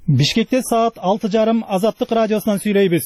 Бишкекте саат 6:30 Азаттык радиосунан сүйлөйбүз.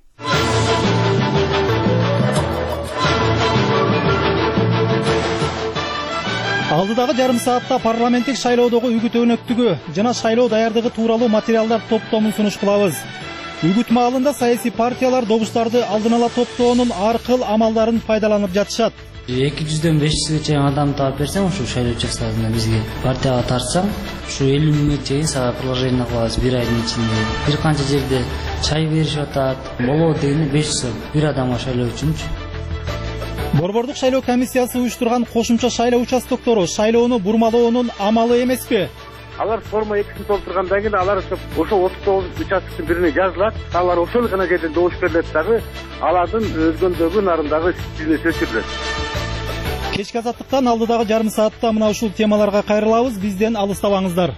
Алдыдагы жарым саатта парламенттик шайлоодогу үгүт өнөктүгү жана шайлоо даярдыгы тууралуу материалдар топтомун сунуш кылабыз. Үгүт маалында саясий партиялар добуштарды алдын ала топтоонун ар кыл амалдарын пайдаланып жатышат. 200дөн 500ге чейин адам таап берсең, ушу шайлоо участкасында бизге партияга тартсаң, ушу 50 миңге чейин сага предложение кылабыз бир айдын ичинде. Бир канча жерде чай беришип атат. Болот дегенде 500 сом бир адамга шайлоо үчүнчү. Борбордук шайлоо комиссиясы уюштурган кошумча шайлоо участоктору шайлоону бурмалоонун амалы эмеспи? Алар форма 2-син толтургандан кийин алар ошо 39 участоктун бирине жазылат. Алар ошол гана жерде добуш берилет дагы, алардын өзгөндөгү нарындагы сизине сөчүрүлөт. Кечки азаттыктан алдыдагы жарым саатта мына ушул темаларга кайрылабыз, бизден алыстабаңыздар.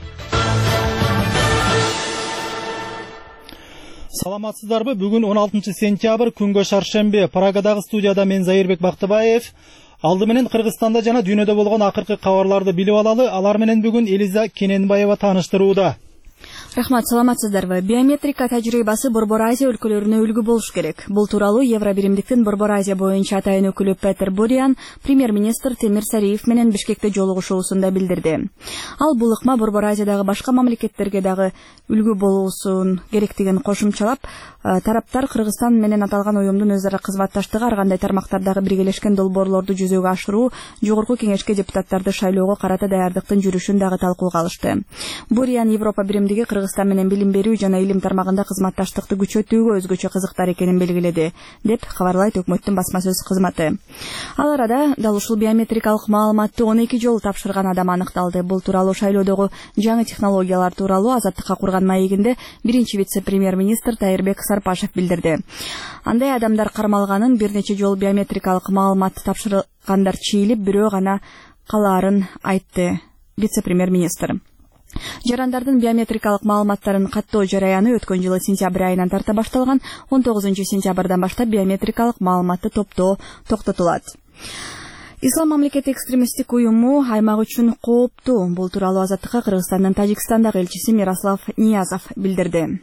Саламатсыздарбы? Бүгүн 16 сентябрь, күнгө шаршемби. Прагадагы студияда мен Заирбек Бактыбаев. Алды менен Кыргызстанда жана дүйнөдө болгон акыркы кабарларды билип алалы. Алар менен бүгүн Элиза Кененбаева тааныштырууда. Рахмат, саламатсыздарбы. Биометрика тажрыйбасы Борбор Азия өлкөлөрүнө үлгү болуш керек. Бул тууралуу Евробиримдиктин Борбор Азия боюнча атайын өкүлү Петер Буриан премьер-министр Темир Сариев менен Бишкекте жолугушуусунда билдирди. Ал бул ыкма Борбор Азиядагы башка мамлекеттерге дагы үлгү болуусун керектигин кошумчалап, тараптар Кыргызстан менен аталган уюмдун өз ара кызматташтыгы ар кандай тармактардагы биргелешкен долбоорлорду жүзөгө ашыруу, жогорку кеңешке депутаттарды шайлоого карата даярдыктын жүрүшүн дагы талкууга алышты. Буриан Европа биримдиги Кыргызстан менен билим берүү жана илим тармагында кызматташтыкты күчөтүүгө өзгөчө кызыктар экенин белгиледи, деп кабарлайт өкмөттүн басма сөз кызматы. Ал арада дал ушул биометрикалык маалыматты 12 жолу тапшырган адам аныкталды. Бул тууралуу шайлоодогу жаңы технологиялар тууралуу Азаттыкка курган маегинде биринчи вице-премьер-министр Тайырбек Сарпашев билдирди. Андай адамдар кармалганын, бир нече жолу биометрикалык маалыматты тапшыргандар чийилип, бирөө гана калаарын айтты вице-премьер-министр. Жарандардын биометрикалык маалыматтарын каттоо жараяны өткөн жылы сентябрь айынан тарта башталган. 19 сентябрдан баштап биометрикалык маалыматты топтоо токтотулат. Ислам мамлекети экстремисттик уюму аймак үчүн кооптуу. Бул тууралуу Азаттыкка Кыргызстандын Тажикстандагы элчиси Мирослав Ниязов билдирди.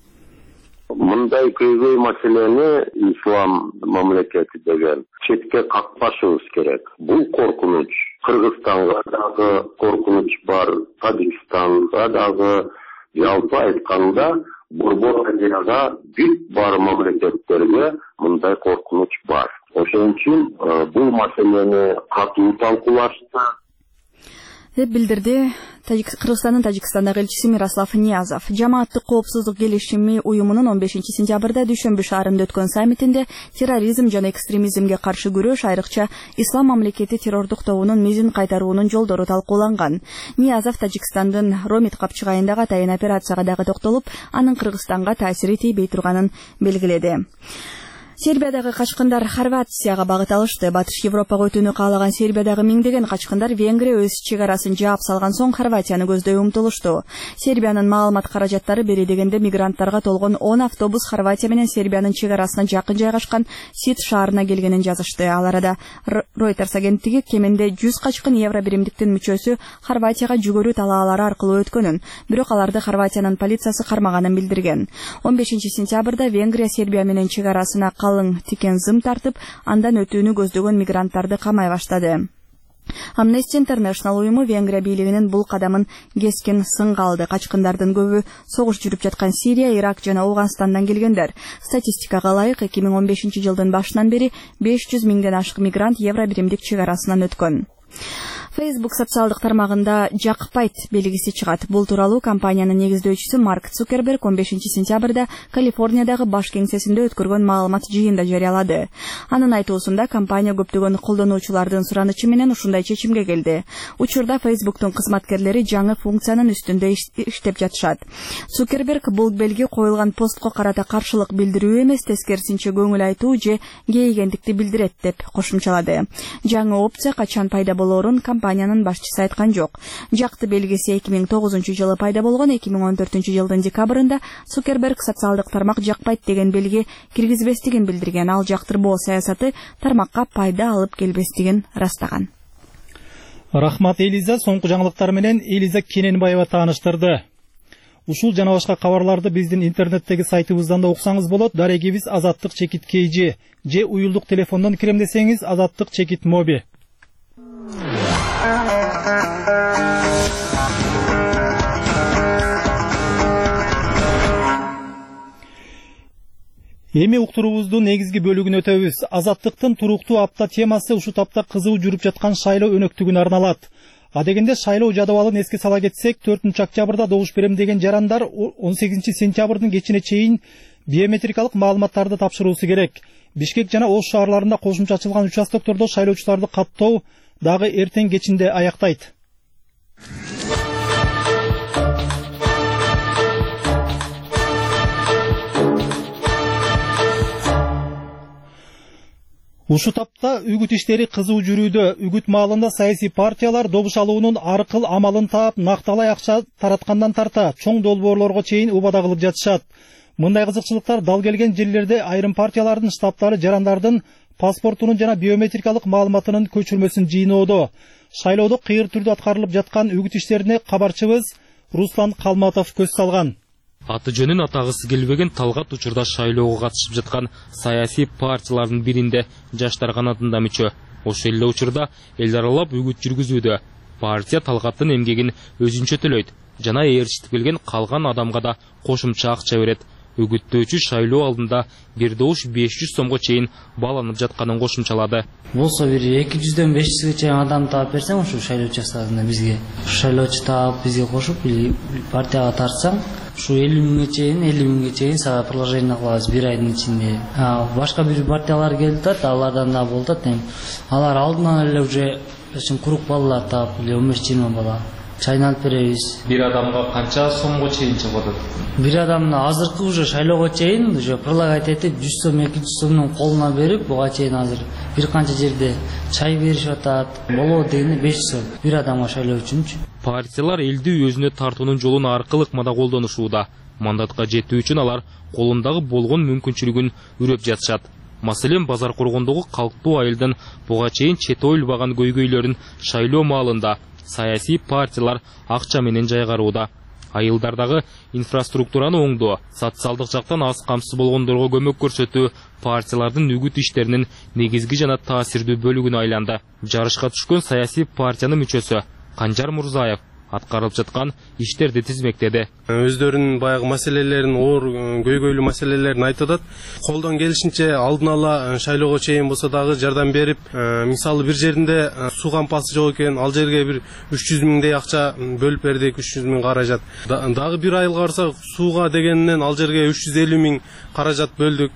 Мындай көйгөй маселени ислам мамлекети деген четке какпашыбыз керек. Бул коркунуч Кыргызстанга дагы коркунуч бар, Тажикстанга дагы, жалпы айтканда Борбор Азияга бүт бар мамлекеттерге мындай коркунуч бар. Ошон үчүн бул маселени катуу талкуулашты, деп билдирди Кыргызстандын Тажикстандагы элчиси Мирослав Ниязов. Жамааттык коопсуздук келишими уюмунун 15 сентябрда Дүйшөмбү шаарында өткөн саммитинде терроризм жана экстремизмге каршы күрөш, айрыкча ислам мамлекети террордук тобунун мизин кайтаруунун жолдору талкууланган. Ниязов Тажикстандын Ромит капчыгайындагы атайын операцияга дагы токтолуп, анын Кыргызстанга таасири тийбей турганын белгиледи. Сербиядагы качкындар Хорватияга багыт алышты. Батыш Европага өтүүнү каалаган Сербиядагы миңдеген качкындар Венгрия өз чек арасын жаап салган соң Хорватияны көздөй умтулушту. Сербиянын маалымат каражаттары бери дегенде мигранттарга толгон 10 автобус Хорватия менен Сербиянын чек арасына жакын жайгашкан Сит шаарына келгенин жазышты. Ал арада Reuters агенттиги кеминде 100 качкын Евробиримдиктин мүчөсү Хорватияга жүгөрү талаалары аркылуу өткөнүн, бирок аларды Хорватиянын полициясы кармаганын билдирген. 15 сентябрда Венгрия Сербия менен чек арасына тикен зым тартып, андан өтүүнү көздөгөн мигранттарды камай баштады. Amnesty International уюму Венгрия бийлигинин бул кадамын кескин сынга алды. Качкындардын көбү согуш жүрүп жаткан Сирия, Ирак жана Ауганстандан келгендер. Статистикага ылайык 2015 жылдын башынан бери 500 миңден ашык мигрант Евробиримдик чек арасынан өткөн. Facebook социалдык тармагында жакпайт белгиси чыгат. Бул тууралуу компаниянын негиздөөчүсү Марк Цукерберг 15 сентябрда Калифорниядагы баш кеңсесинде өткөргөн маалымат жыйында жарыялады. Анын айтуусунда компания көптөгөн колдонуучулардын суранычы менен ушундай чечимге келди. Учурда Facebooktун кызматкерлери жаңы функциянын үстүндө иштеп жатышат. Цукерберг бул белги коюлган постко карата каршылык билдирүү эмес, тескерисинче көңүл айтуу же кейигендикти билдирет деп кошумчалады. Жаңы опция качан пайда болоорун компаниянын башчысы айткан жок. Жакты белгиси 2009 жылы пайда болгон. 2014 жылдын декабрында Цукерберг социалдык тармак жакпайт деген белги киргизбестигин билдирген. Ал жактырбоо саясаты тармакка пайда алып келбестигин ырастаган. Рахмат Элиза, соңку жаңылыктар менен Элиза Кененбаева тааныштырды. Ушул жана башка кабарларды биздин интернеттеги сайтыбыздан да уксаңыз болот. Дарегибиз Азаттык чекит KG же уюлдук телефондон кирем десеңиз Азаттык чекит моби. Эми уктуруубуздун негизги бөлүгүн өтөбүз. Азаттыктын туруктуу апта темасы ушул тапта кызуу жүрүп жаткан шайлоо өнөктүгүнө арналат. Адегенде шайлоо жадыбалын эске сала кетсек, 4-октябрда добуш берем деген жарандар 18-сентябрдын кечине чейин биометрикалык маалыматтарды тапшыруусу керек. Бишкек жана Ош шаарларында кошумча ачылган участоктордо шайлоочуларды каттоо дагы эртең кечинде аяктайт. Ушул тапта үгүт иштери кызуу жүрүүдө. Үгүт маалында саясий партиялар добуш алуунун ар кыл амалын таап, накталай акча тараткандан тарта чоң долбоорлорго чейин убада кылып жатышат. Мындай кызыкчылыктар дал келген жерлерде айрым партиялардын штабтары жарандардын паспортунун жана биометрикалык маалыматынын көчүрмөсүн жыйноодо. Шайлоодо кыйыр түрдө аткарылып жаткан үгүт иштерине кабарчыбыз Руслан Калматов көз салган. Аты жөнүн атагысы келбеген талгат учурда шайлоого катышып жаткан саясий партиялардын биринде жаштар канатында мүчө. Ошол эле учурда эл аралап үгүт жүргүзүүдө. Партия талгаттын эмгегин өзүнчө төлөйт жана ээрчитип келген калган адамга да кошумча акча берет. Үгүттөөчү шайлоо алдында 1,500 сомго чейин бааланып жатканын кошумчалады. Болсо бир 200дөн 500ге чейин адам таап берсең, ушул шайлоо участогунда бизге шайлоочу таап бизге кошуп партияга тартсаң, ушу 50 миңге чейин сага предложение кылабыз бир айдын ичинде. Башка бир партиялар келип атат, алардан да болуп атат. Алар алдынан эле уже курук балалар таап 15-20 бала чайналып беребиз. Бир адамга канча сомго чейин чыгып атат? Бир адамны азыркы уже шайлоого чейин уже предлагать этип 100 сом 200 сомдун колуна берип, буга чейин азыр бир канча жерде чай беришип атат. Болобу дегенде 500 сом бир адамга шайлоо үчүнчү. Партиялар элди өзүнө тартуунун жолун аркылык ыкмада колдонушууда. Мандатка жетүү үчүн алар колундагы болгон мүмкүнчүлүгүн үрөп жатышат. Маселен, базар коргондогу калктуу айылдын буга чейин чете ойлбаган көйгөйлөрүн шайлоо маалында саясий партиялар акча менен жайгарууда. Айылдардагы инфраструктураны оңдоо, социалдык жактан аз камсыз болгондорго көмөк көрсөтүү партиялардын үгүт иштеринин негизги жана таасирдүү бөлүгүнө айланды. Жарышка түшкөн саясий партиянын мүчөсү Канжар Мурзаев аткарылып жаткан иштерди тизмектеди. Өздөрүнүн баягы маселелерин, оор көйгөйлүү маселелерин айтып атат. Колдон келишинче алдын ала шайлоого чейин болсо дагы жардам берип, мисалы бир жеринде суу кампасы жок экен, ал жерге бир 300 миңдей акча бөлүп бердик, 300 миң каражат. Дагы бир айылга барсак, сууга дегеннен ал жерге 350 миң каражат бөлдүк.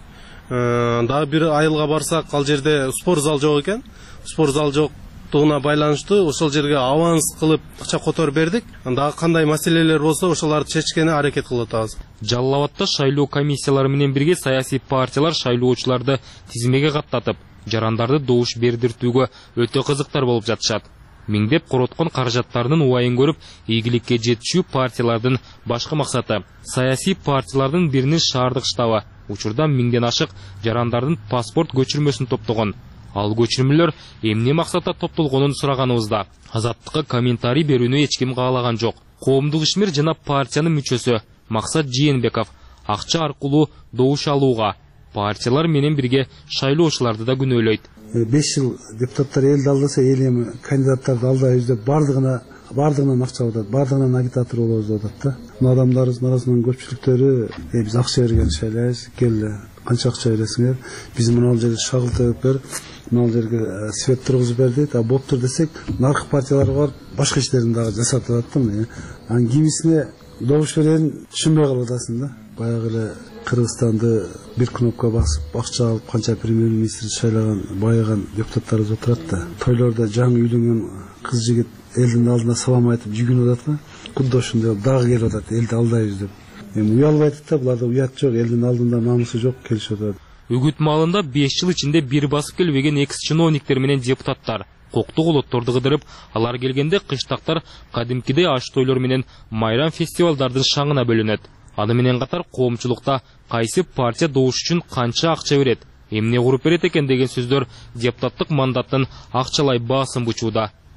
Дагы бир айылга барсак, ал жерде спорт зал жок экен. Спорт зал жок байланыштуу ошол жерге аванс кылып акча которуп бердик. Дагы кандай маселелер болсо ошолорду чечкене аракет кылып атабыз. Жалал Абадта шайлоо комиссиялары менен бирге саясий партиялар шайлоочуларды тизмеге каттатып, жарандарды добуш бердиртүүгө өтө кызыктар болуп жатышат. Миңдеп короткон каражаттарынын убайын көрүп, ийгиликке жетишүү партиялардын башкы максаты. Саясий партиялардын биринин шаардык штабы учурда 1000ден ашык жарандардын паспорт көчүрмөсүн топтогон. Ал көчүрмөлөр эмне максатта топтолгонун сураганыбызда Азаттыкка комментарий берүүнү эч ким каалаган жок. Коомдук ишмер жана партиянын мүчөсү Максат Жээнбеков акча аркылуу добуш алууга партиялар менен бирге шайлоочуларды да күнөөлөйт. 5 жыл депутаттар элди алдаса, эл эми кандидаттарды алдайбыз деп бардыгынан акча алат, бардыгынан агитатор болобуз деп атат да. Мына адамдардын арасынан көпчүлүктөрү биз акча берген шайлайбыз, келди канча акча бересиңер, биз мына жерге шагыл төгүп бер, мына жерге свет тургузуп берди, болуптур десек, наркы партиялар бар, башка иштерин дагы жасатып атат да. Анын кимисине добуш берген түшүнбөй калып атасың да. Баягы эле Кыргызстанды бир кнопка басып акча алып канча премьер-министр шайлаган, байыган депутаттарыбыз отурат да. Тойлордо жаңы үйлөнгөн кыз жигит элдин алдына салам айтып жүгүнүп атат да. Кудда ошондой дагы келип атат, элди алдайбыз деп. Эми уялбай атат да, буларда уят жок, элдин алдында намысы жок, келишип атат. Үгүт маалында 5 жыл ичинде бир басып келбеген экс-чиновниктер менен депутаттар коктук олотторду кыдырып, алар келгенде кыштактар кадимкидей аш тойлор менен майрам фестивалдардын шаңына бөлүнөт. Аны менен катар коомчулукта кайсы партия добуш үчүн канча акча берет, эмне куруп берет экен деген сөздөр депутаттык мандаттын акчалай басым бучууда.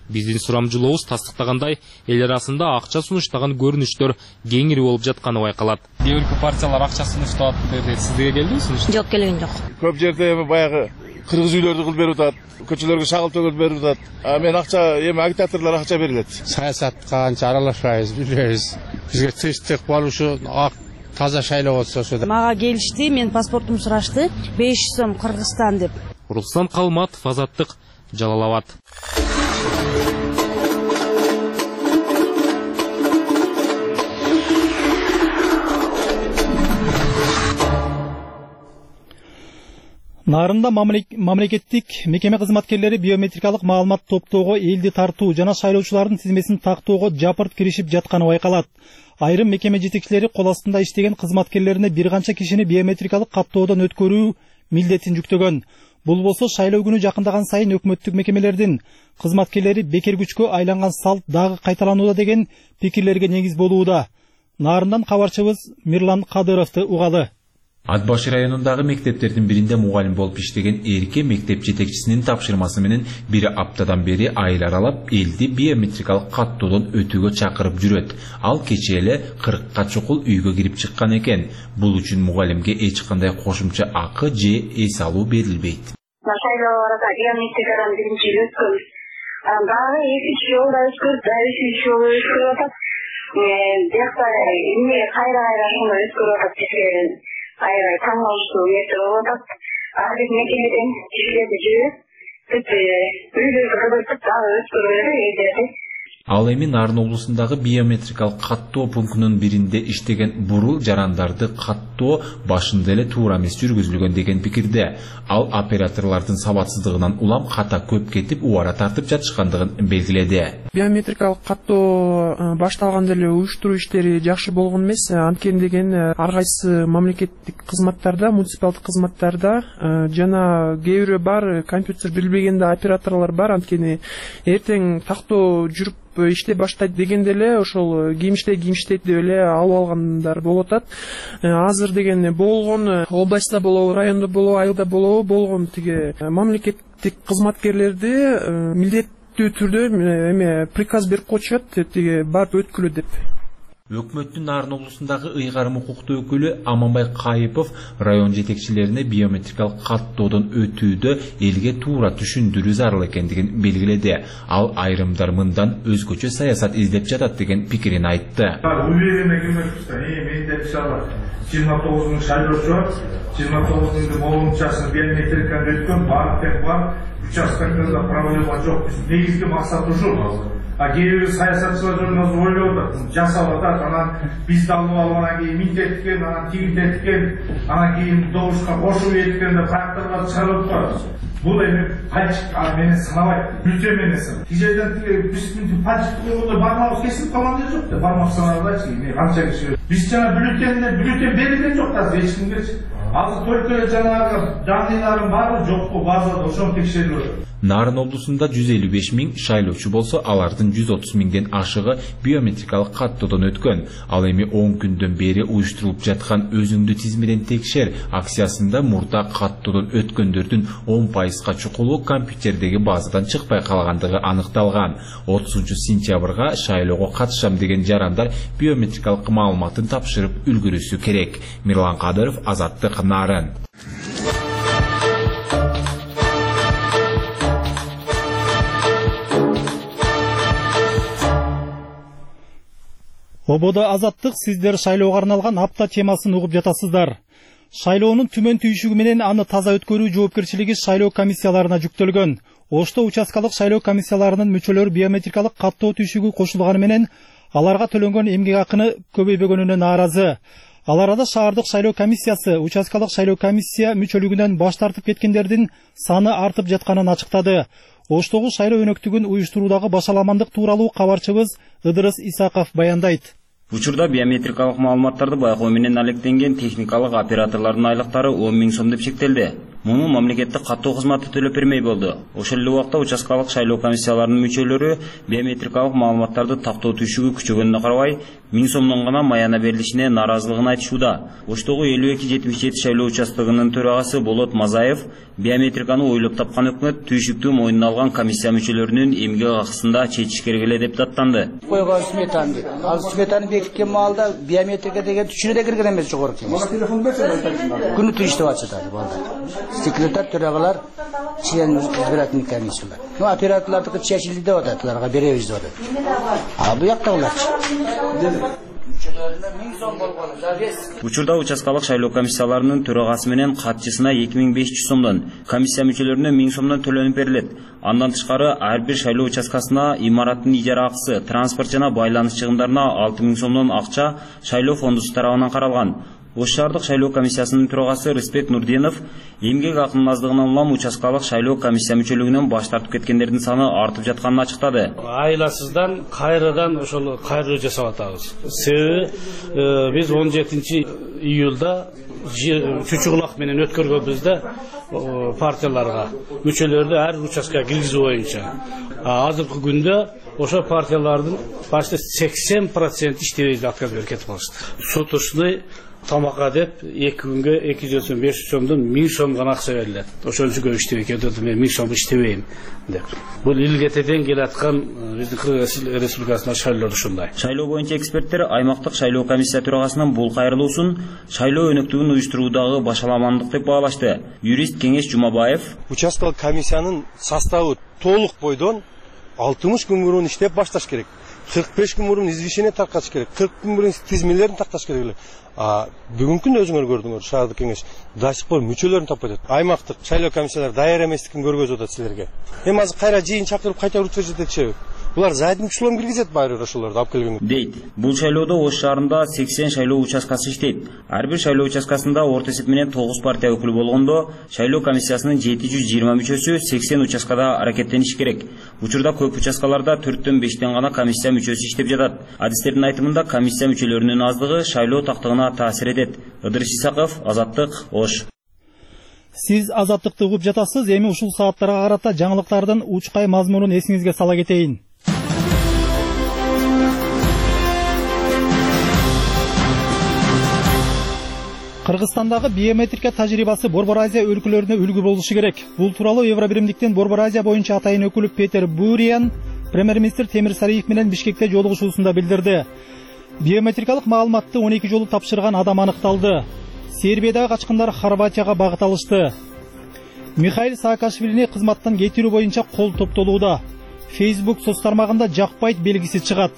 Биздин сурамжылообуз тастыктагандай, эл арасында акча сунуштаган көрүнүштөр кеңири болуп жатканы байкалат. Кээ бир партиялар акча сунуштап деди, сизге келдиби сунуш? Жок, келген жок. Көп жерде баягы кыргыз үйлөрдү кылып берип атат, көчөлөргө шагыл төгүп берип атат. Мен акча, агитаторлор акча берилет. Саясатка анча аралашпайбыз, билбейбиз. Бизге тынчтык болушу, таза шайлоо болсо ошо. Мага келишти, мен паспортумду сурашты, 500 сом Кыргызстан деп. Руслан Калматов, Азаттык, Жалал Абад. Нарында мамлекеттик мекеме кызматкерлери биометрикалык маалымат топтоого элди тартуу жана шайлоочулардын тизмесин тактоого жапырт киришип жатканы байкалат. Айрым мекеме жетекчилери кол астында иштеген кызматкерлерине бир канча кишини биометрикалык каттоодон өткөрүү милдетин жүктөгөн. Бул болсо шайлоо күнү жакындаган сайын өкмөттүк мекемелердин кызматкерлери бекер күчкө айланган салт дагы кайталанууда деген пикирлерге негиз болууда. Нарындан кабарчыбыз Мирлан Кадыровду угалы. Ат Башы районундагы мектептердин биринде мугалим болуп иштеген эрке мектеп жетекчисинин тапшырмасы менен бир аптадан бери айыл аралап элди биометрикалык каттоодон өтүүгө чакырып жүрөт. Ал кечээ эле 40 чукул үйгө кирип чыккан экен. Бул үчүн мугалимге эч кандай кошумча акы же эс алуу берилбейт. Шайлоолордо биометрикадан биринчи өткөнбүз. Дагы экинчи жолу да өткөрүп, үчүнчү жолу өткөрүп атат. Бияқта эмне кайра ошондой өткөрүп атат. Айрай таңалыштуу нерсе болуп атат. Азыр мекемеден кишилерди жиберип, үйлөргө кыдыртып дагы өткөрүп элдерди. Ал эми Нарын облусундагы биометрикалык каттоо пунктунун биринде иштеген бурул жарандарды каттоо башында эле туура эмес жүргүзүлгөн деген пикирде. Ал операторлордун сабатсыздыгынан улам ката көп кетип, убара тартып жатышкандыгын белгиледи. Биометрикалык каттоо башталганда эле уюштуруу иштери жакшы болгон эмес. Анткени деген ар кайсы мамлекеттик кызматтарда, муниципалдык кызматтарда жана кээ бирөө бар компьютер билбеген да операторлор бар. Анткени эртең тактоо жүрүп иштеп баштайт дегенде эле ошол кийимиштейт деп эле алып алгандар болуп атат. Азыр деген болгон областта болобу, райондо болобу, айылда болобу болгон тиги мамлекеттик кызматкерлерди милдеттүү түрдө эме приказ берип коюшат, тиги барып өткүлө деп. Өкмөттүн Нарын облусундагы ыйгарым укуктуу өкүлү Аманбай Кайыпов район жетекчилерине биометрикалык каттоодон өтүүдө элге туура түшүндүрүү зарыл экендигин белгиледи. Ал айрымдар мындан өзгөчө саясат издеп жатат деген пикирин айтты. Менде мисалы 29 миң шайлоочу бар. 29 миңдин 10 мыңчасы биометриканы өткөн, бар участкаларда проблема жок. Негизги максат ушул. Кээ бир саясатчылар ойлоп атат, жасап атат, анан бизди алып алып, анан кийин миңдеткен, анан тигинтеткен, анан кийин добушка кошуп эткенде факторлор чыгарылып барат. Бул эми пальчик менен санабайт, бюллетень менен санайт. Тижерден биздин пальчик болгондо бармагыбыз кесилип калган жер жок. Бармак санабайчы, канча киши. Биз жана бюллетень берилген жок да эч кимге. Азыр только жанагы данныйлардын баары жокпу, базада ошону текшерилет. Нарын облусунда 155 миң шайлоочу болсо, алардын 130 миңден ашыгы биометрикалык каттоодон өткөн. Ал эми 10 күндөн бери уюштурулуп жаткан өзүңдү тизмеден текшер акциясында мурда каттоодон өткөндөрдүн 10%га чукулу компьютердеги базадан чыкпай калгандыгы аныкталган. 30-сентябрга шайлоого катышам деген жарандар биометрикалык маалыматын тапшырып үлгүрүсү керек. Мирлан Кадыров, Азаттык, Нарын. Ободо Азаттык, сиздер шайлоого арналган апта темасын угуп жатасыздар. Шайлоонун түмөн түйшүгү менен аны таза өткөрүү жоопкерчилиги шайлоо комиссияларына жүктөлгөн. Ошто участкалык шайлоо комиссияларынын мүчөлөрү биометрикалык каттоо түйшүгү кошулганы менен аларга төлөнгөн эмгек акыны көбөйбөгөнүнө нааразы. Ал арада шаардык шайлоо комиссиясы участкалык шайлоо комиссия мүчөлүгүнөн баш тартып кеткендердин саны артып жатканын ачыктады. Оштогу шайлоо өнөктүгүн уюштуруудагы башаламандык тууралуу кабарчыбыз Ыдырыс Исаков баяндайт. Учурда биометрикалык маалыматтарды байкоо менен алектенген техникалык операторлордун айлыктары 10 миң сом деп чектелди. Муну мамлекеттик каттоо кызматы төлөп бермей болду. Ошол эле убакта участкалык шайлоо комиссияларынын мүчөлөрү биометрикалык маалыматтарды тактоо түйшүгү күчөгөнүнө карабай, 1000 сомдон гана маяна берилишине наразылыгын айтышууда. Оштогу 52-77 шайлоо участогунун төрагасы Болот Мазаев биометриканы ойлоп тапкан өкмөт түйшүктүү мойнуна алган комиссия мүчөлөрүнүн эмгек акысында чечиш керек эле деп даттанды. Койгон сметаны дейт. Ал сметаны бекиткен маалда биометрика деген түшүнө да кирген эмес жогорку кеңеш. Күнү түнү иштеп атышат балдар. Секретар төрагалар член избирательный комиссиялар. Ну операторлордуку чечилди деп атат, аларга беребиз деп атат. А бу жактагыларчы. Учурда участкалык шайлоо комиссияларынын төрагасы менен катчысына 2500 сомдон, комиссия мүчөлөрүнө 1000 сомдон төлөнүп берилет. Андан тышкары ар бир шайлоо участкасына имараттын ижара акысы, транспорт жана байланыш чыгымдарына 6000 сомдон акча шайлоо фондусу тарабынан каралган. Ош шаардык шайлоо комиссиясынын төрагасы Рыспек Нурдинов эмгек акынын аздыгынан улам участкалык шайлоо комиссия мүчөлүгүнөн баш тартып кеткендердин саны артып жатканын ачыктады. Айласыздан кайрадан ошол кайрылуу жасап атабыз. Себеби биз 17-июлда чучугулак менен өткөргөнбүздө партияларга мүчөлөрдү ар участкага киргизүү боюнча. Азыркы күндө ошо партиялардын почти 80% иштебей отказ берип кетип калышты. Сутушный тамакка деп 2 күнгө 200-500 сомдон 1000 сом гана акча берилет. Ошончо көп иштебей кетип, мен 1000 сом иштебейм деп. Бул илгетеден келаткан биздин Кыргыз Республикасынын шайлоору ушундай. Шайлоо боюнча эксперттер аймактык шайлоо комиссия төрагасынын бул кайрылуусун шайлоо өнөктүгүн уюштуруудагы башаламандык деп баалашты. Юрист Кеңеш Жумабаев участкалык комиссиянын составы толук бойдон 60 күн мурун иштеп башташ керек. 45 күн мурун извещение таркатыш керек. 40 күн мурун тизмелерин такташ керек. Бүгүнкү күндө өзүңөр көрдүңөр, шаардык кеңеш до сих пор мүчөлөрүн таппай атат. Аймактык шайлоо комиссиялары даяр эместигин көргөзүп атат силерге. Эми азыр кайра жыйын чакырып кайта урут беришет этишеби? Булар задним числом киргизет баары ошолорду алып келген. Дейт. Бул шайлоодо Ош шаарында 80 шайлоо участкасы иштейт. Ар бир шайлоо участкасында орто эсеп менен 9 партия өкүлү болгондо, шайлоо комиссиясынын 720 мүчөсү 80 участкада аракеттениш керек. Учурда көп участкаларда 4-5 гана комиссия мүчөсү иштеп жатат. Адистердин айтымында комиссия мүчөлөрүнүн аздыгы шайлоо тактыгына таасир этет. Ыдырыс Исаков, Азаттык, Ош. Сиз Азаттыкты угуп жатасыз. Эми ушул сааттарга карата жаңылыктардын учкай мазмунун эсиңизге сала кетейин. Кыргызстандагы биометрика тажрыйбасы Борбор Азия өлкөлөрүнө үлгү болушу керек. Бул тууралуу Евробиримдиктин Борбор Азия боюнча атайын өкүлү Петер Буриан премьер-министр Темир Сариев менен Бишкекте жолугушуусунда билдирди. Биометрикалык маалыматты 12 жолу тапшырган адам аныкталды. Сербиядагы качкындар Хорватияга багыт алышты. Михаил Саакашвилини кызматтан кетирүү боюнча кол топтолууда. Facebook соц тармагында жакпайт белгиси чыгат.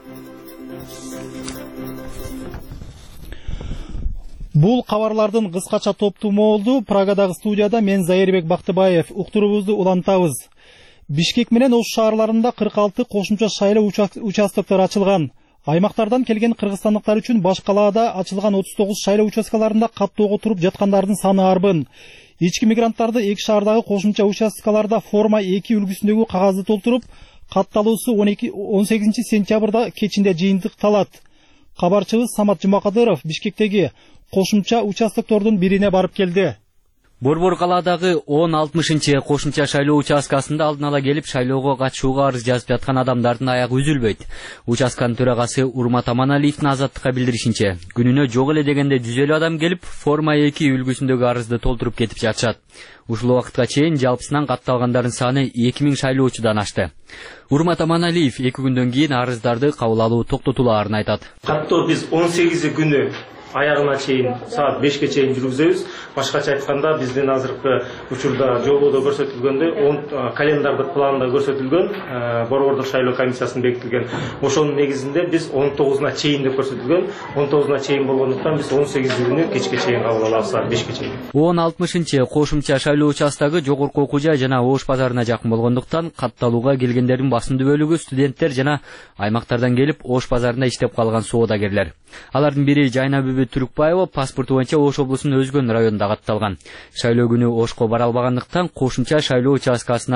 Бул кабарлардын кыскача топтуму болду. Прагадагы студияда мен Зайырбек Бактыбаев. Уктуруубузду улантабыз. Бишкек менен Ош шаарларында 46 кошумча шайлоо участоктор ачылган. Аймактардан келген кыргызстандыктар үчүн баш калаада ачылган 39 шайлоо участкаларында каттоого туруп жаткандардын саны арбын. Ички мигранттарды эки шаардагы кошумча участкаларда форма 2 үлгүсүндөгү кагазды толтуруп, катталуусу 18 сентябрда кечинде жыйынтыкталат. Кабарчыбыз Самат Жумакадыров Бишкектеги кошумча участоктордун бирине барып келди. Борбор калаадагы 10-60 кошумча шайлоо участкасында алдын ала келип шайлоого катышууга арыз жазып жаткан адамдардын аягы үзүлбөйт. Участканын төрагасы Урмат Аманалиевдин Азаттыкка билдиришинче, күнүнө жок эле дегенде 150 адам келип, форма 2 үлгүсүндөгү арызды толтуруп кетип жатышат. Ушул убакытка чейин жалпысынан катталгандардын саны 2000 шайлоочудан ашты. Урмат Аманалиев 2 күндөн кийин арыздарды кабыл алуу токтотулаарын айтат. Каттоо биз 18 күнү аягына чейин саат 5ке чейин жүргүзөбүз. Башкача айтканда биздин азыркы учурда жободо көрсөтүлгөндөй календардык планда көрсөтүлгөн борбордук шайлоо комиссиясынын бекитилген. Ошонун негизинде биз 19-на чейин деп көрсөтүлгөн. 19-на чейин болгондуктан биз 18-күнү кечке чейин кабыл алабыз, саат 5ке чейин. 10-60 кошумча шайлоо участогу Жогорку Окуу жай жана Ош базарына жакын болгондуктан катталууга келгендердин басымдуу бөлүгү студенттер жана аймактардан келип Ош базарында иштеп калган соодагерлер. Алардын бири Жайна Түркбаева паспорту боюнча Ош облусунун Өзгөн районунда катталган. Шайлоо күнү Ошко бара албагандыктан кошумча шайлоо участкасына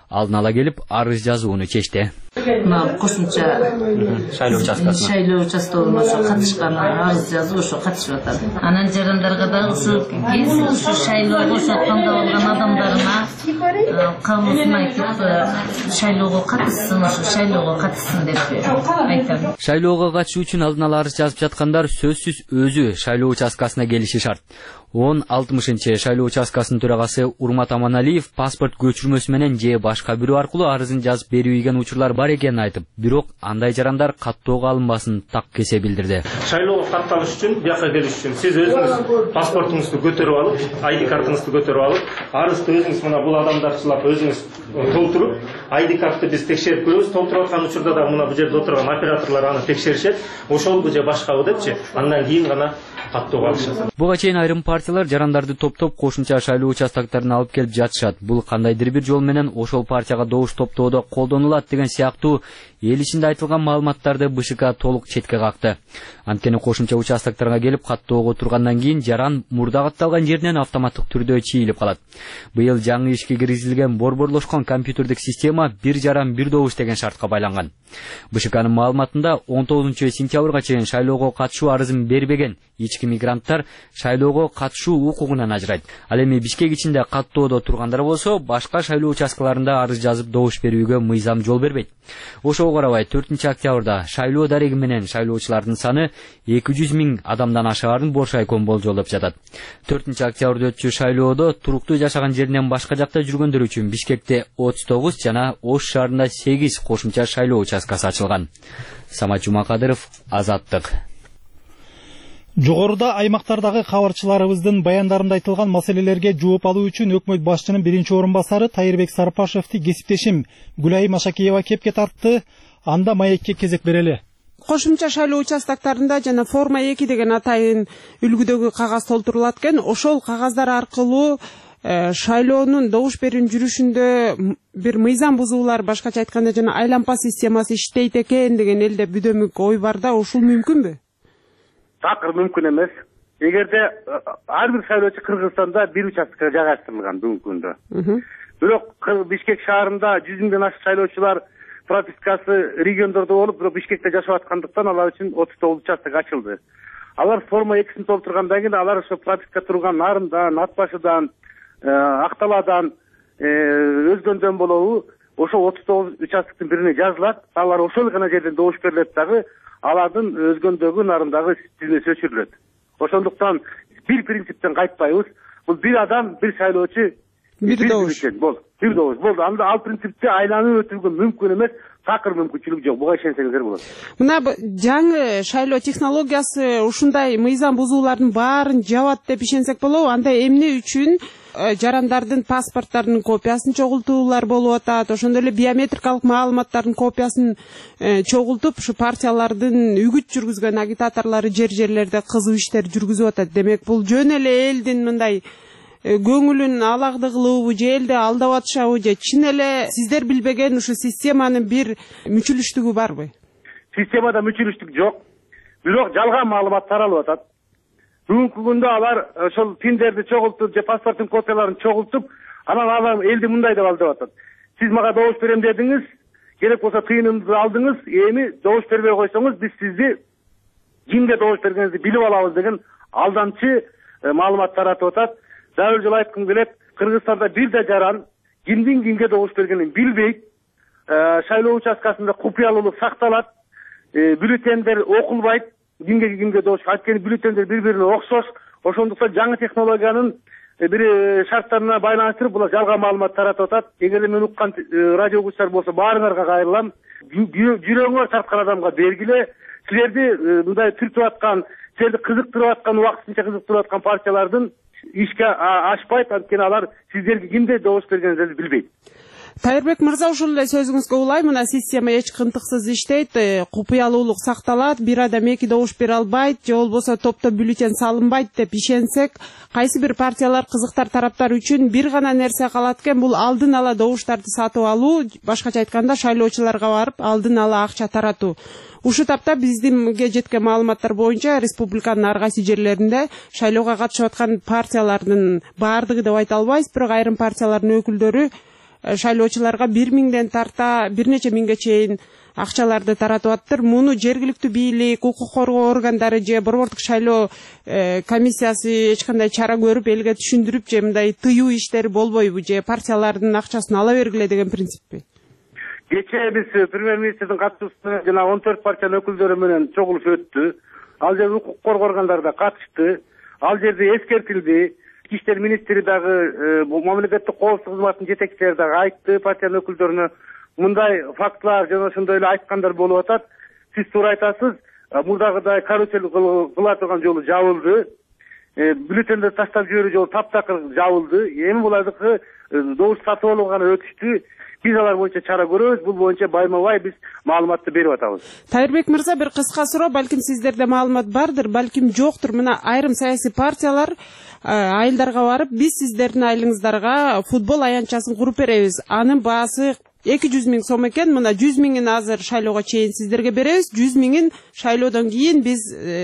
алдын ала келип арыз жазууну чечти. Кошумча шайлоо участогуна катышкан арыз жазып ошо катышып атат. Анан жарандарга дагы ушу шайлоого ошо тандалган адамдарына кабылсын айтып шайлоого катышсын деп айтам. Шайлоого катышуу үчүн алдын ала арыз жазып жаткандар сөзсүз өзү шайлоо участкасына келиши шарт. 10-60 шайлоо участкасынын төрагасы Урмат Аманалиев паспорт көчүрмөсү менен же башка бирөө аркылуу арызын жазып берүү деген учурлар бар экенин айтып, бирок андай жарандар каттоого алынбасын так кесе билдирди. Шайлоого катталыш үчүн, бияка келиш үчүн сиз өзүңүз паспортуңузду көтөрүп алып, ID картыңызды көтөрүп алып, арызды өзүңүз мына бул адамдарчылап өзүңүз толтуруп, ID картты биз текшерип көрөбүз. Толтуруп аткан учурда да мына бул жерде отурган операторлор аны текшеришет. Ошол же башкабы депчи, андан кийин гана каттоого алышат. Буга чейин айрым партиялар жарандарды топтоп кошумча шайлоо участоктарына алып келип жатышат. Бул кандайдыр бир жол менен ошол партияга добуш топтоодо колдонулат деген сыяктуу эл ичинде айтылган маалыматтарды БШК толук четке какты. Анткени кошумча участокторго келип каттоого тургандан кийин жаран мурда катталган жеринен автоматтык түрдө чийилип калат. Быйыл жаңы ишке киргизилген борборлошкон компьютердик система бир жаран бир добуш деген шартка байланган. БШКнын маалыматында 19 сентябрга чейин шайлоого катышуу арызын бербеген ички мигранттар шайлоого катышуу укугунан ажырайт. Ал эми Бишкек ичинде каттоодо тургандар болсо, башка шайлоо участкаларында арыз жазып добуш берүүгө мыйзам жол бербейт. Ошого карабай 4-октябрда шайлоо дареги менен шайлоочулардын саны 200 000 адамдан ашаарын Боршайком болжолдоп жатат. 4-октябрда өтчү шайлоодо туруктуу жашаган жеринен башка жакта жүргөндөр үчүн Бишкекте 39 жана Ош шаарында 8 кошумча шайлоо участкасы ачылган. Самат Жумакадыров, Азаттык. Жогоруда аймактардагы кабарчыларыбыздын баяндарында айтылган маселелерге жооп алуу үчүн өкмөт башчынын биринчи орун басары Тайырбек Сарпашевди кесиптешим Гүлай Машакиева кепке тартты. Анда маекке кезек берели. Кошумча шайлоо участоктарында жана форма 2 деген атайын үлгүдөгү кагаз толтурулат экен. Ошол кагаздар аркылуу шайлоонун добуш берүүнүн жүрүшүндө бир мыйзам бузуулар, башкача айтканда жана айлампа системасы иштейт экен деген элде бүдөмүк ой бар да, ушул мүмкүнбү? Такыр мүмкүн эмес. Эгерде ар бир шайлоочу Кыргызстанда бир участкага жайгаштырылган бүгүнкү күндө. Бирок Бишкек шаарында 100 000ден ашык шайлоочулар пропискасы региондордо болуп, бирок Бишкекте жашап аткандыктан алар үчүн 39 участок ачылды. Алар форма 2-син толтургандан кийин алар ошо прописка турган Нарымдан, Атбашыдан, Акталадан, өзгөндөн болобу, ошо 39 участоктун бирине жазылат. Алар ошол гана жерден добуш берилет дагы, алардын өзгөндөгү Нарымдагы тизмеси өчүрүлөт. Ошондуктан бир принциптен кайтпайбыз. Бул бир адам, бир шайлоочу, бир добуш. Бир добуш болду. Анда ал принципти айланып өтүүгө мүмкүн эмес, такыр мүмкүнчүлүк жок. Буга ишенсеңиздер болот. Мына жаңы шайлоо технологиясы ушундай мыйзам бузуулардын баарын жабат деп ишенсек болобу? Анда эмне үчүн жарандардын паспорттарынын копиясын чогултуулар болуп атат, ошондой эле биометрикалык маалыматтардын копиясын чогултуп, ушу партиялардын үгүт жүргүзгөн агитаторлору жерлерде кызуу иштер жүргүзүп атат. Демек, бул жөн эле элдин мындай көңүлүн алакты кылуубу, же элди алдап атышабы, же чын эле сиздер билбеген ушу системанын бир мүчүлүштүгү барбы? Системада мүчүлүштүк жок. Бирок жалган маалымат таралып атат. Бүгүнкү күндө алар ошол пиндерди чогултуп, же паспорттун копияларын чогултуп, анан алар элди мындай деп алдап атат. Сиз мага добуш берем дедиңиз, керек болсо тыйыныңызды алдыңыз, эми добуш бербей койсоңуз, биз сизди кимге добуш бергениңизди билип алабыз деген алдамчы маалымат таратып атат. Дагы жолу айткым келет, Кыргызстанда бир да жаран кимдин кимге добуш бергенин билбейт. Шайлоо участкасында купуялуулук сакталат. Бюллетендер окулбайт. Кимге добуш, анткени бюллетендер бири-бирине окшош. Ошондуктан жаңы технологиянын бир шарттарына байланыштырып булар жалган маалымат таратып атат. Эгерде мен уккан радио угуучулар болсо, баарыңарга кайрылам. Жүрөгүңөр тарткан адамга бергиле. Силерди мындай түртүп аткан, силерди кызыктырып аткан, убактысынча кызыктырып аткан партиялардын ишке ашпайт, анткени алар сиздерге кимде добуш бергениңизди билбейт. Тайырбек мырза, ушул эле сөзүңүзгө улай, мына система эч кынтыксыз иштейт, купуялуулук сакталат, бир адам эки добуш бере албайт, же болбосо топто бюллетень салынбайт деп ишенсек, кайсы бир партиялар, кызыктар тараптар үчүн бир гана нерсе калат экен, бул алдын ала добуштарды сатып алуу, башкача айтканда шайлоочуларга барып алдын ала акча таратуу. Ушу тапта биздинге жеткен маалыматтар боюнча республиканын ар кайсы жерлеринде шайлоого катышып аткан партиялардын баардыгы деп айта албайбыз, бирок айрым партиялардын өкүлдөрү шайлоочуларга 1000ден тарта бир нече миңге чейин акчаларды таратып атыптыр. Муну жергиликтүү бийлик, укук коргоо органдары же борбордук шайлоо комиссиясы эч кандай чара көрүп, элге түшүндүрүп же мындай тыюу иштери болбойбу же партиялардын акчасын ала бергиле деген принциппи? Кечээ биз премьер-министрдин катышуусу жана 14 партиянын өкүлдөрү менен чогулуш өттү. Ал жерде укук коргоо органдары да катышты. Ал жерде эскертилди. Ички иштер министри дагы мамлекеттик коопсуздук кызматынын жетекчилери дагы айтты партиянын өкүлдөрүнө. Мындай фактылар жана ошондой эле айткандар болуп атат. Сиз туура айтасыз. Мурдагыдай карусел кыла турган жолу жабылды. Бюллетендер таштап жиберүү жолу таптакыр жабылды. Эми булардыкы добуш сатып алуу гана өтүштү. Биз алар боюнча чара көрөбүз. Бул боюнча байма-бай биз маалыматты берип атабыз. Тайырбек мырза, бир кыска суроо, балким сиздерде маалымат бардыр, балким жоктур. Мына айрым саясий партиялар айылдарга барып, биз сиздердин айылыңыздарга футбол аянтчасын куруп беребиз. Анын баасы 200 миң сом экен. Мына 100 миңин азыр шайлоого чейин сиздерге беребиз. 100 миңин шайлоодон кийин биз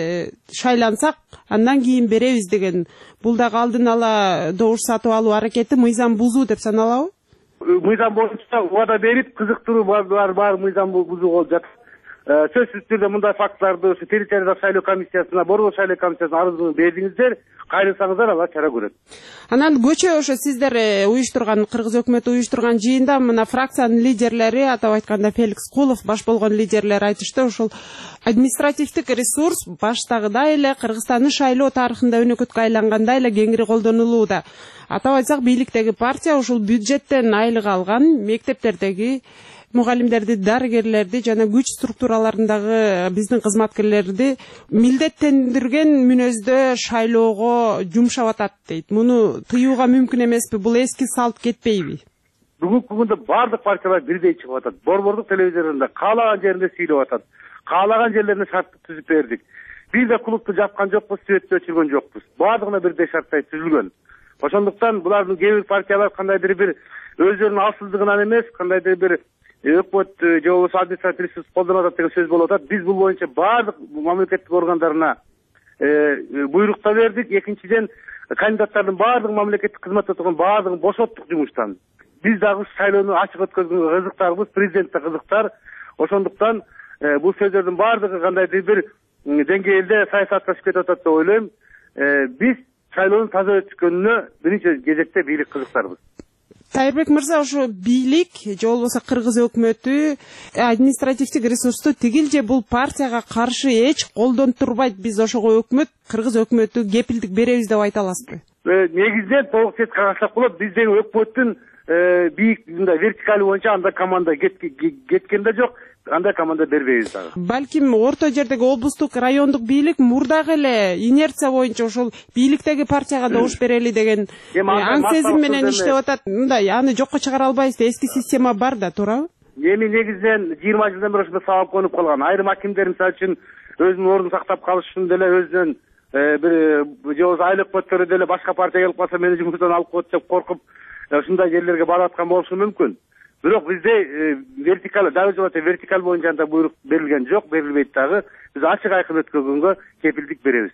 шайлансак, андан кийин беребиз деген. Бул дагы алдын ала добуш сатып алуу аракети мыйзам бузуу деп саналабы? Мыйзам боюнча убада берип, кызыктыруу бар мыйзам бузуу болуп жатат. Сөзсүз түрдө мындай фактыларды ушу территориялык шайлоо комиссиясына, борбор шайлоо комиссиясына арызды бердиңиздер, кайрылсаңыздар алар чара көрөт. Анан көчө ошо сиздер уюштурган, кыргыз өкмөтү уюштурган жыйында мына фракциянын лидерлери, атап айтканда Феликс Кулов баш болгон лидерлер айтышты, ошол административдик ресурс баштагыдай эле Кыргызстандын шайлоо тарыхында өнөкөткө айлангандай эле кеңири колдонулууда. Атап айтсак, бийликтеги партия ушул бюджеттен айлык алган мектептердеги мугалимдерди, дарыгерлерди жана күч структураларындагы биздин кызматкерлерди милдеттендирген мүнөздө шайлоого жумшап атат дейт. Муну тыюуга мүмкүн эмеспи? Бул эски салт кетпейби? Бүгүнкү күндө бардык партиялар бирдей чыгып атат. Борбордук телевизорунда каалаган жеринде сүйлөп атат. Каалаган жерлерине шартты түзүп бердик. Бир да клубту жапкан жокпуз, сүрөттө өчүргөн жокпуз. Бардыгына бирдей шарттай түзүлгөн. Ошондуктан булардын кээ бир партиялар кандайдыр бир өздөрүнүн алсыздыгынан эмес, кандайдыр бир өкмөт же болбосо административдик ресурс колдонуп атат деген сөз болуп атат. Биз бул боюнча бардык мамлекеттик органдарына буйрукта бердик. Экинчиден, кандидаттардын бардыгы мамлекеттик кызматта турган бардыгын бошоттук жумуштан. Биз дагы шайлоону ачык өткөзгөнгө кызыктарбыз, президент да кызыктар. Ошондуктан бул сөздөрдүн бардыгы кандайдыр бир деңгээлде саясатташып кетип атат деп ойлойм. Биз шайлоонун таза өткөнүнө биринчи кезекте бийлик кызыктарбыз. Тайырбек мырза, ошо бийлик же болбосо кыргыз өкмөтү административдик ресурсту тигил же бул партияга каршы эч колдонуп турбайт, биз ошого өкмөт, кыргыз өкмөтү кепилдик беребиз деп айта аласызбы? Негизинен толук сет карашлап болот. Биздеги өкмөттүн бийик вертикали боюнча андай команда кеткен да жок. Андай команда бербейбиз дагы. Балким орто жердеги облустук, райондук бийлик мурдагы эле инерция боюнча ошол бийликтеги партияга добуш берели деген аң сезим менен иштеп атат. Мындай аны жокко чыгара албайбыз, эски система бар да, туурабы? Эми негизинен 20 жылдан бери ушундай сабак конуп калган. Айрым акимдер мисалы үчүн өзүнүн ордун сактап калыш үчүн деле өзүнүн бир же болбосо айлык көтөрүп деле башка партияга келип калса мени жумуштан алып коет деп коркуп ушундай жерлерге барып аткан болушу мүмкүн. Бирок бизде вертикаль, вертикаль боюнча анда буйрук берилген жок, берилбейт дагы. Биз ачык айкын өткөргөнгө кепилдик беребиз.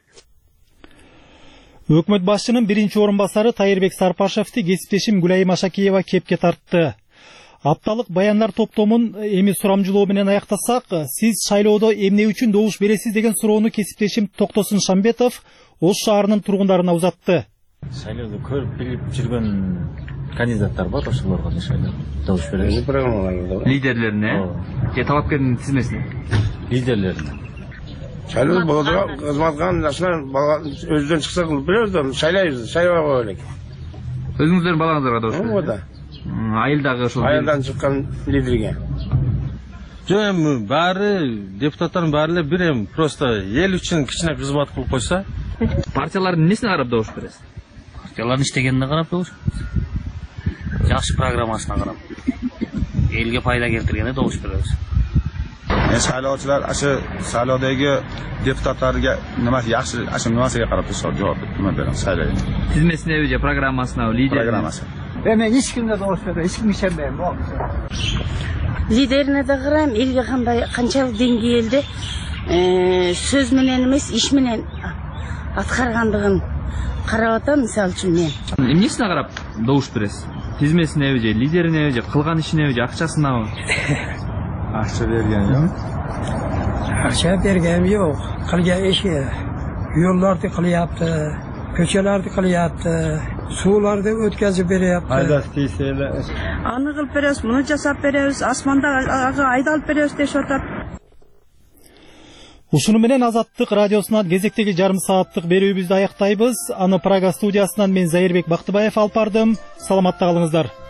Өкмөт башчынын биринчи орун басары Тайырбек Сарпашевди кесиптешим Гүлайым Ашакиева кепке тартты. Апталык баяндар топтомун эми сурамжылоо менен аяктасак, сиз шайлоодо эмне үчүн добуш бересиз деген суроону кесиптешим Токтосун Шамбетов Ош шаарынын тургундарына узатты. Шайлоодо көрүп билип жүргөн кандидаттар бар, ошолорго добуш беребиз. Лидерлерине же талапкердин тизмесине? Лидерлерине. Шайлоо болду, кызматкан жашынан өздөн чыкса кылып беребиз да, шайлайбыз, шайлоого элек. Өзүңүздөрдүн балаңыздарга добуш беребиз. Ооба. Айылдагы ошол айылдан чыккан лидерге. Жок, эми баары депутаттардын баары эле бир эми просто эл үчүн кичине кызмат кылып койсо. Партиялардын эмнесине карап добуш бересиз? Партиялардын иштегенине карап добуш беребиз. Жакшы программасына карап. Элге пайда келтиргенине добуш беребиз. Saylovchilar aşı saylovdagi deputatlarga nima yaxshi, aşı nimasiga qarab javob nima beramiz saylaydi. Tizmesine же программасына, лидер. Программасы. Ben hiç kimde doğuş verdim, hiç kim işemeyim. Liderine de qarayım, elge qanchalik dengeyelde söz menen emes, iş menen atkargandığın qarab atam, misal üçün men. Эмнесине карап добуш бересиз? тизмесинеби же лидеринеби же кылган ишинеби же акчасынабы? Акча берген жок. Akşam bergem yok. Kılgan işi. Yollardı kılyaptı. Köçelerdi kılyaptı. Sularda ötkazıp beriyaptı. Aydas deyseler. Anı kılıp beremiz, bunu jasap beremiz, asmanda ayda alıp beremiz deşip atat. Ушуну менен Азаттык радиосунан кезектеги жарым сааттык берүүбүздү аяктайбыз. Аны Прага студиясынан мен Зайырбек Бактыбаев алып бардым. Саламатта калыңыздар.